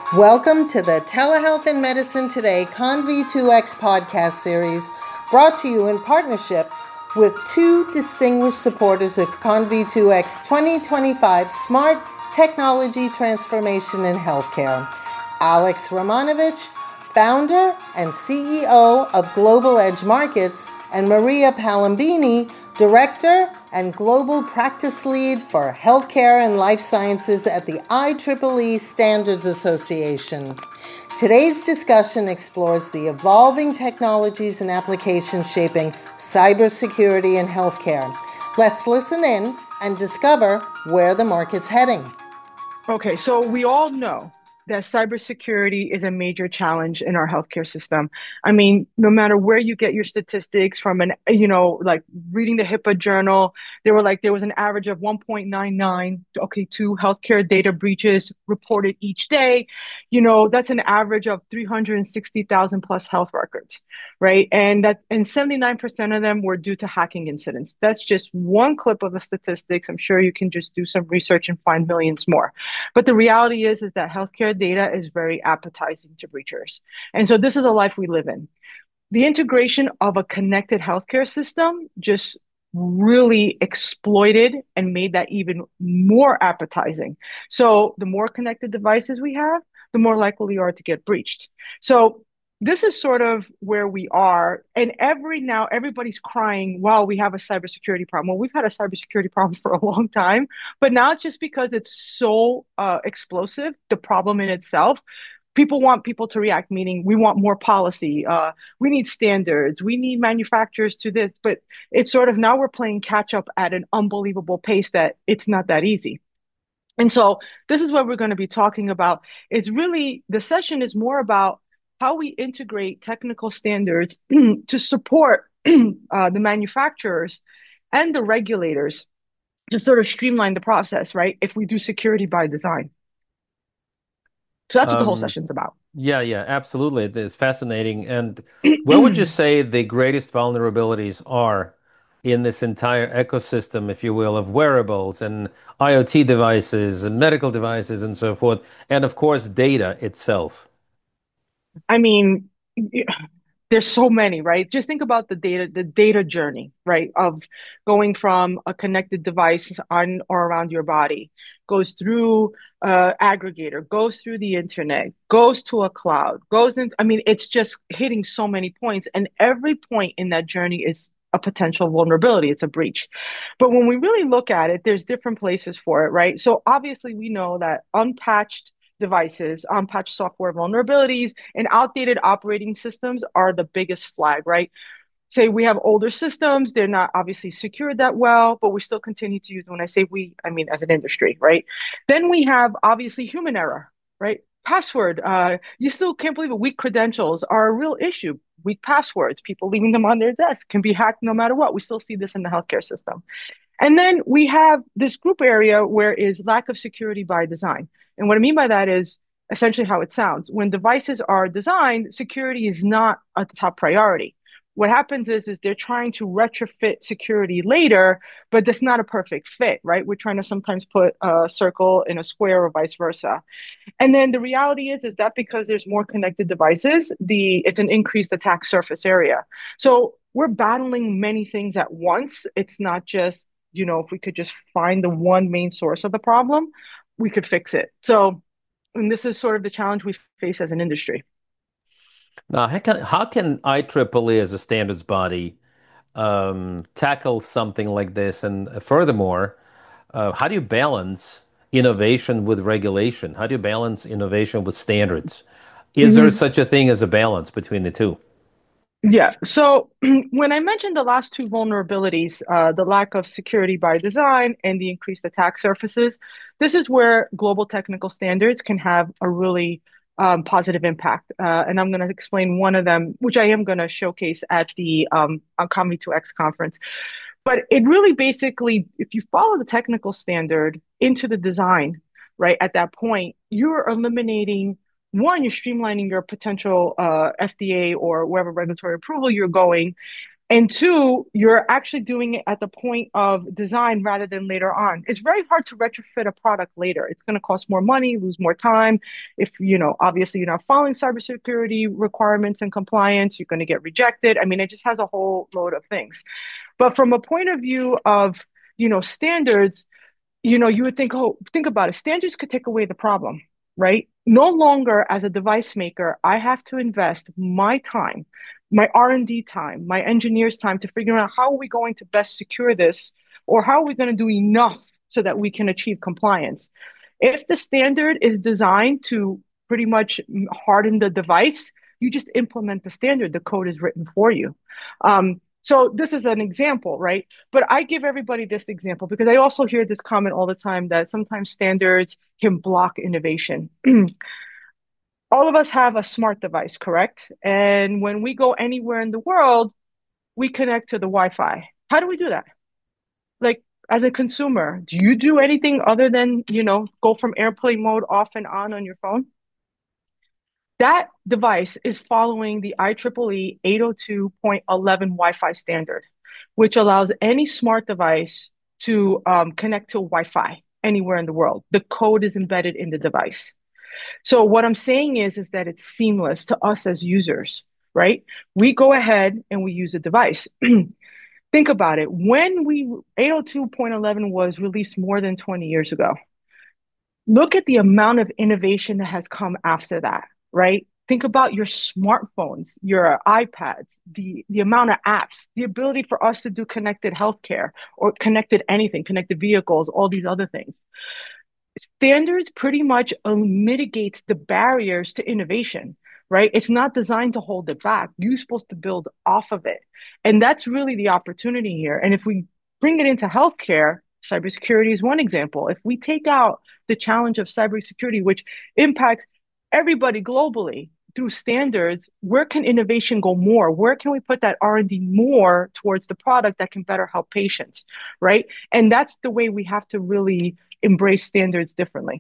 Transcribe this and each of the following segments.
Welcome to the Telehealth and Medicine Today ConV2X podcast series, brought to you in partnership with two distinguished supporters of ConV2X 2025 Smart Technology Transformation in Healthcare. Alex Romanovich, founder and CEO of Global Edge Markets, and Maria Palambini, director and global practice lead for healthcare and life sciences at the IEEE Standards Association. Today's discussion explores the evolving technologies and applications shaping cybersecurity in healthcare. Let's listen in and discover where the market's heading. Okay, so we all know that cybersecurity is a major challenge in our healthcare system. I mean, no matter where you get your statistics from like reading the HIPAA journal, there was an average of 1.99, two healthcare data breaches reported each day. That's an average of 360,000 plus health records, right? And 79% of them were due to hacking incidents. That's just one clip of the statistics. I'm sure you can just do some research and find millions more. But the reality is that healthcare data is very appetizing to breachers. And so this is a life we live in. The integration of a connected healthcare system just really exploited and made that even more appetizing. So the more connected devices we have, the more likely we are to get breached. So this is sort of where we are. And now everybody's crying, wow, we have a cybersecurity problem. Well, we've had a cybersecurity problem for a long time, but now it's just because it's so explosive, the problem in itself. People want people to react, meaning we want more policy. We need standards. We need manufacturers to this. But it's sort of now we're playing catch up at an unbelievable pace that it's not that easy. And so this is what we're going to be talking about. The session is more about how we integrate technical standards to support the manufacturers and the regulators to sort of streamline the process, right? If we do security by design. So that's what the whole Um, session's about. yeah, absolutely. It is fascinating. And where would you say the greatest vulnerabilities are in this entire ecosystem, if you will, of wearables and IoT devices and medical devices and so forth, and of course, data itself? I mean, there's so many, right? Just think about the data journey, right? Of going from a connected device on or around your body, goes through aggregator, goes through the internet, goes to a cloud, I mean, it's just hitting so many points. And every point in that journey is a potential vulnerability. It's a breach. But when we really look at it, there's different places for it, right? So obviously we know that unpatched devices, unpatched software vulnerabilities, and outdated operating systems are the biggest flag, right? Say we have older systems, they're not obviously secured that well, but we still continue to use them. When I say we, I mean as an industry, right? Then we have obviously human error, right? Password, you still can't believe it. Weak credentials are a real issue. Weak passwords, people leaving them on their desk can be hacked no matter what. We still see this in the healthcare system. And then we have this group area where is lack of security by design. And what I mean by that is essentially how it sounds. When devices are designed, security is not a top priority. What happens is they're trying to retrofit security later, but that's not a perfect fit, right? We're trying to sometimes put a circle in a square or vice versa. And then the reality is that because there's more connected devices, it's an increased attack surface area. So we're battling many things at once. It's not just, if we could just find the one main source of the problem, we could fix it. So, and this is sort of the challenge we face as an industry. Now, how can IEEE as a standards body tackle something like this? And furthermore, how do you balance innovation with regulation? How do you balance innovation with standards? Is there Mhm. such a thing as a balance between the two? Yeah. So when I mentioned the last two vulnerabilities, the lack of security by design and the increased attack surfaces, this is where global technical standards can have a really positive impact. And I'm going to explain one of them, which I am going to showcase at the COM2X conference. But it really basically, if you follow the technical standard into the design, right, at that point, you're eliminating one, you're streamlining your potential FDA or wherever regulatory approval you're going. And two, you're actually doing it at the point of design rather than later on. It's very hard to retrofit a product later. It's going to cost more money, lose more time. If, obviously you're not following cybersecurity requirements and compliance, you're going to get rejected. I mean, it just has a whole load of things. But from a point of view of, standards, you would think, oh, think about it. Standards could take away the problem, right? No longer as a device maker, I have to invest my time, my R&D time, my engineers' time to figure out how are we going to best secure this, or how are we going to do enough so that we can achieve compliance. If the standard is designed to pretty much harden the device, you just implement the standard. The code is written for you. So this is an example, right? But I give everybody this example because I also hear this comment all the time that sometimes standards can block innovation. All of us have a smart device, correct? And when we go anywhere in the world, we connect to the Wi-Fi. How do we do that? Like, as a consumer, do you do anything other than, go from airplane mode off and on your phone? That device is following the IEEE 802.11 Wi-Fi standard, which allows any smart device to connect to Wi-Fi anywhere in the world. The code is embedded in the device. So what I'm saying is that it's seamless to us as users, right? We go ahead and we use a device. Think about it. When 802.11 was released more than 20 years ago, look at the amount of innovation that has come after that, right? Think about your smartphones, your iPads, the amount of apps, the ability for us to do connected healthcare or connected anything, connected vehicles, all these other things. Standards pretty much mitigates the barriers to innovation, right? It's not designed to hold it back. You're supposed to build off of it. And that's really the opportunity here. And if we bring it into healthcare, cybersecurity is one example. If we take out the challenge of cybersecurity, which impacts everybody globally through standards, where can innovation go more? Where can we put that R&D more towards the product that can better help patients, right? And that's the way we have to really embrace standards differently.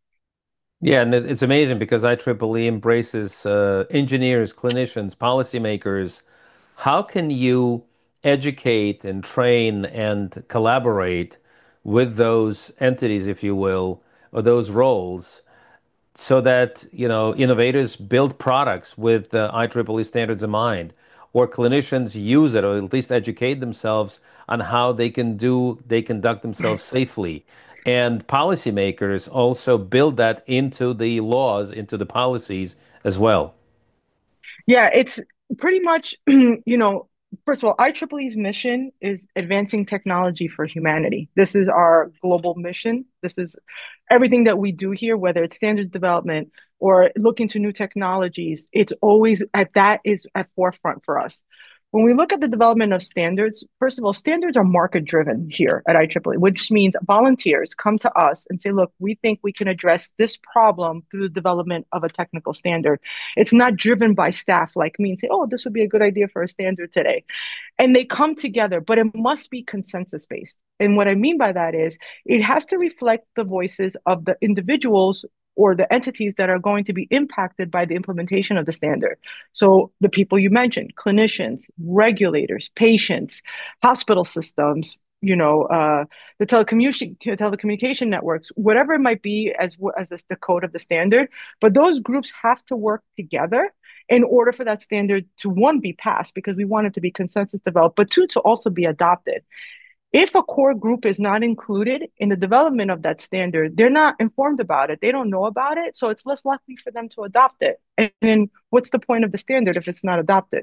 Yeah, and it's amazing because IEEE embraces engineers, clinicians, policymakers. How can you educate and train and collaborate with those entities, if you will, or those roles, so that, innovators build products with IEEE standards in mind, or clinicians use it, or at least educate themselves on how they conduct themselves safely. And policymakers also build that into the laws, into the policies as well. Yeah, it's pretty much, first of all, IEEE's mission is advancing technology for humanity. This is our global mission. This is everything that we do here, whether it's standards development or look into new technologies. It's always at forefront for us. When we look at the development of standards, first of all, standards are market driven here at IEEE, which means volunteers come to us and say, look, we think we can address this problem through the development of a technical standard. It's not driven by staff like me and say, oh, this would be a good idea for a standard today. And they come together, but it must be consensus based. And what I mean by that is it has to reflect the voices of the individuals or the entities that are going to be impacted by the implementation of the standard. So the people you mentioned, clinicians, regulators, patients, hospital systems, the telecommunication networks, whatever it might be as the code of the standard. But those groups have to work together in order for that standard to, one, be passed, because we want it to be consensus developed, but two, to also be adopted. If a core group is not included in the development of that standard, they're not informed about it. They don't know about it. So it's less likely for them to adopt it. And then what's the point of the standard if it's not adopted?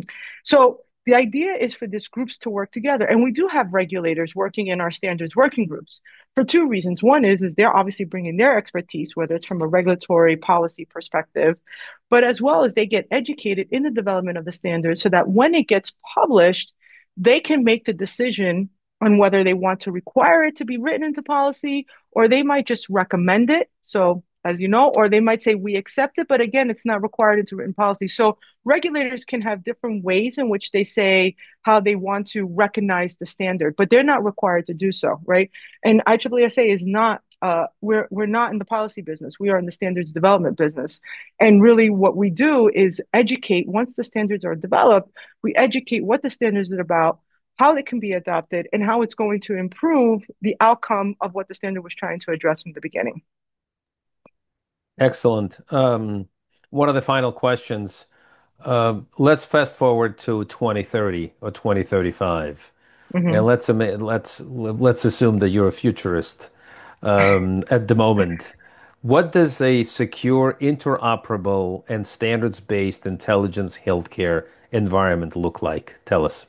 So the idea is for these groups to work together. And we do have regulators working in our standards working groups for two reasons. One is they're obviously bringing their expertise, whether it's from a regulatory policy perspective, but as well as they get educated in the development of the standards so that when it gets published, they can make the decision on whether they want to require it to be written into policy, or they might just recommend it. So, as you know, or they might say, we accept it, but again, it's not required into written policy. So regulators can have different ways in which they say how they want to recognize the standard, but they're not required to do so, right? And IEEE is not we're not in the policy business. We are in the standards development business. And really what we do is educate. Once the standards are developed, we educate what the standards are about, how they can be adopted, and how it's going to improve the outcome of what the standard was trying to address from the beginning. Excellent. One of the final questions. Let's fast forward to 2030 or 2035, and Mhm. let's assume that you're a futurist at the moment. What does a secure, interoperable, and standards-based intelligence healthcare environment look like? Tell us.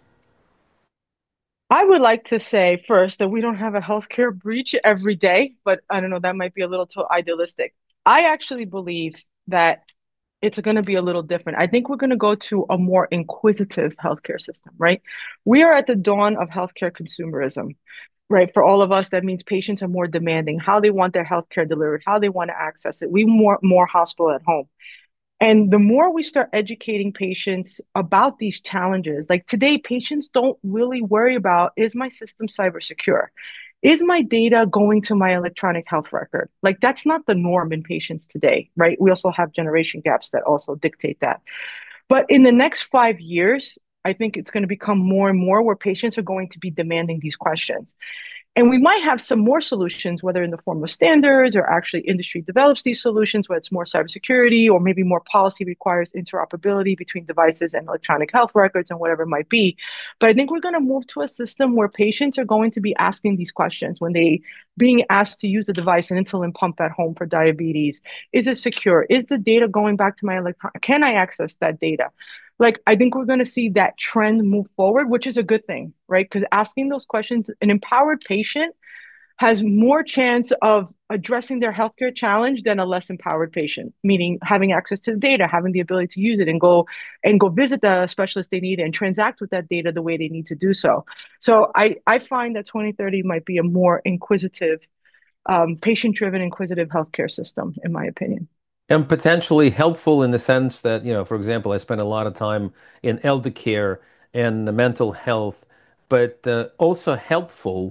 I would like to say first that we don't have a healthcare breach every day, but I don't know, that might be a little too idealistic. I actually believe that it's going to be a little different. I think we're going to go to a more inquisitive healthcare system, right? We are at the dawn of healthcare consumerism, right? For all of us, that means patients are more demanding, how they want their healthcare delivered, how they want to access it. We want more hospital at home. And the more we start educating patients about these challenges, like today, patients don't really worry about, is my system cyber secure? Is my data going to my electronic health record? Like that's not the norm in patients today, right? We also have generation gaps that also dictate that. But in the next 5 years, I think it's going to become more and more where patients are going to be demanding these questions. And we might have some more solutions, whether in the form of standards or actually industry develops these solutions, where it's more cybersecurity or maybe more policy requires interoperability between devices and electronic health records and whatever it might be. But I think we're going to move to a system where patients are going to be asking these questions when they being asked to use a device, an insulin pump at home for diabetes. Is it secure? Is the data going back to my electronic? Can I access that data? Like I think we're going to see that trend move forward, which is a good thing, right? Because asking those questions, an empowered patient has more chance of addressing their healthcare challenge than a less empowered patient, meaning having access to the data, having the ability to use it and go visit the specialist they need and transact with that data the way they need to do so. So I find that 2030 might be a more inquisitive, patient-driven, inquisitive healthcare system, in my opinion. And potentially helpful in the sense that, for example, I spent a lot of time in elder care and the mental health, but also helpful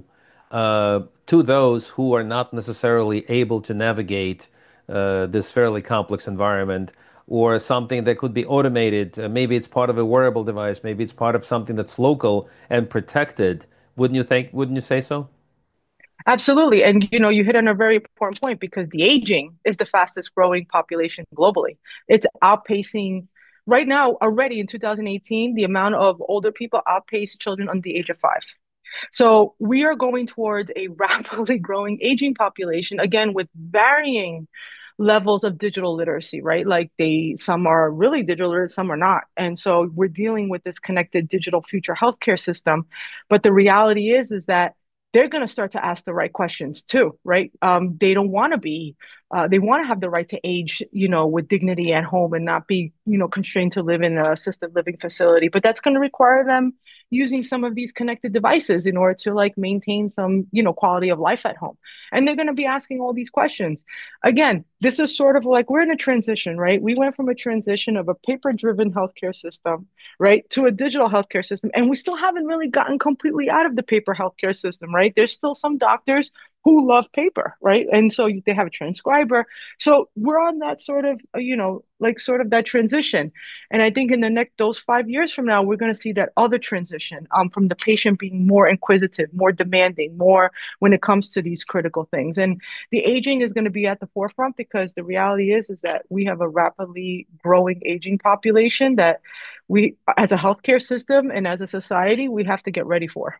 to those who are not necessarily able to navigate this fairly complex environment or something that could be automated. Maybe it's part of a wearable device, maybe it's part of something that's local and protected. Wouldn't you say so? Absolutely. And you hit on a very important point because the aging is the fastest growing population globally. It's outpacing right now already in 2018, the amount of older people outpace children under the age of 5. So we are going towards a rapidly growing aging population, again, with varying levels of digital literacy, right? Like some are really digital literate, some are not. And so we're dealing with this connected digital future healthcare system. But the reality is that they're going to start to ask the right questions too, right? They don't want to be, they want to have the right to age, with dignity at home and not be, constrained to live in a assisted living facility. But that's going to require them using some of these connected devices in order to like maintain some, quality of life at home. And they're going to be asking all these questions. Again, this is sort of like we're in a transition, right? We went from a transition of a paper-driven healthcare system, right, to a digital healthcare system. And we still haven't really gotten completely out of the paper healthcare system, right? There's still some doctors who love paper, right? And so they have a transcriber. So we're on that sort of, like sort of that transition. And I think in the next those 5 years from now, we're going to see that other transition from the patient being more inquisitive, more demanding, more when it comes to these critical things. And the aging is going to be at the forefront because the reality is that we have a rapidly growing aging population that we, as a healthcare system and as a society, we have to get ready for.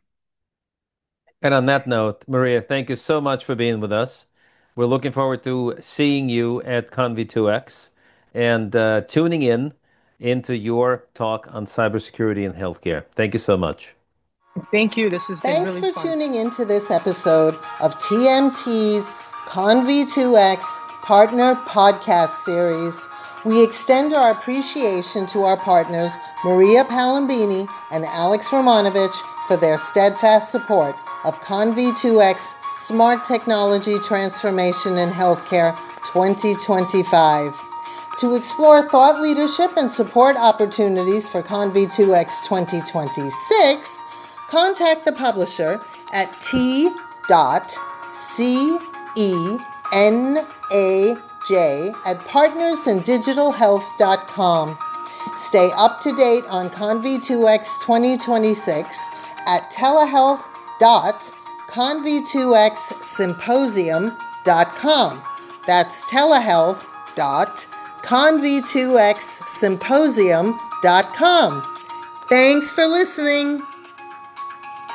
And on that note, Maria, thank you so much for being with us. We're looking forward to seeing you at Conv2X and tuning in into your talk on cybersecurity and healthcare. Thank you so much. Thank you. This has been Thanks really for fun. tuning into this episode of TMT's Conv2X Partner Podcast Series. We extend our appreciation to our partners, Maria Palambini and Alex Romanovich, for their steadfast support of Conv2X Smart Technology Transformation in Healthcare 2025. To explore thought leadership and support opportunities for Conv2X 2026, contact the publisher at t.ce at partnersindigitalhealth.com. Stay up to date on Conv2X 2026 at telehealth.conv2xsymposium.com. That's telehealth.conv2xsymposium.com. Thanks for listening.